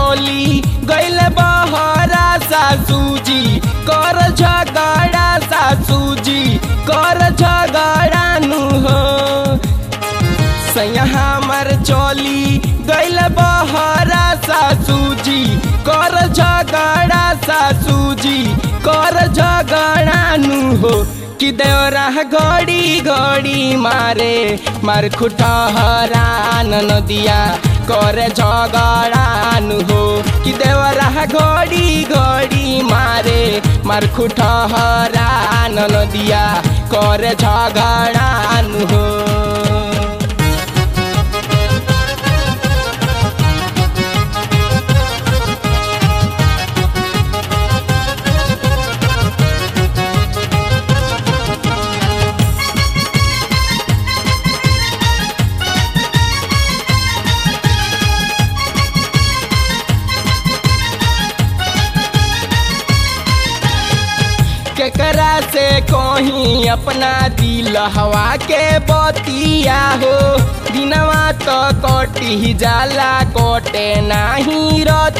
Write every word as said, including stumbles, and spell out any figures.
चली गइल बहरा सासूजी कर झगड़ा सासूजी कर झगड़ा नु हो सैया हमर चली गइल बहरा सासूजी कर झगड़ा सासूजी कर झगड़ा नु हो कि देवरा घड़ी घड़ी मारे मार खुटहरा नदिया करे झगड़ा नु हो कि देवरा घड़ी घड़ी मारे मार खुटहरा नदिया करे झगड़ा नु हो। केकरा से कहीं अपना दिल हवा के बतिया हो दिनवा तो कटी जाला कोटे नहीं रत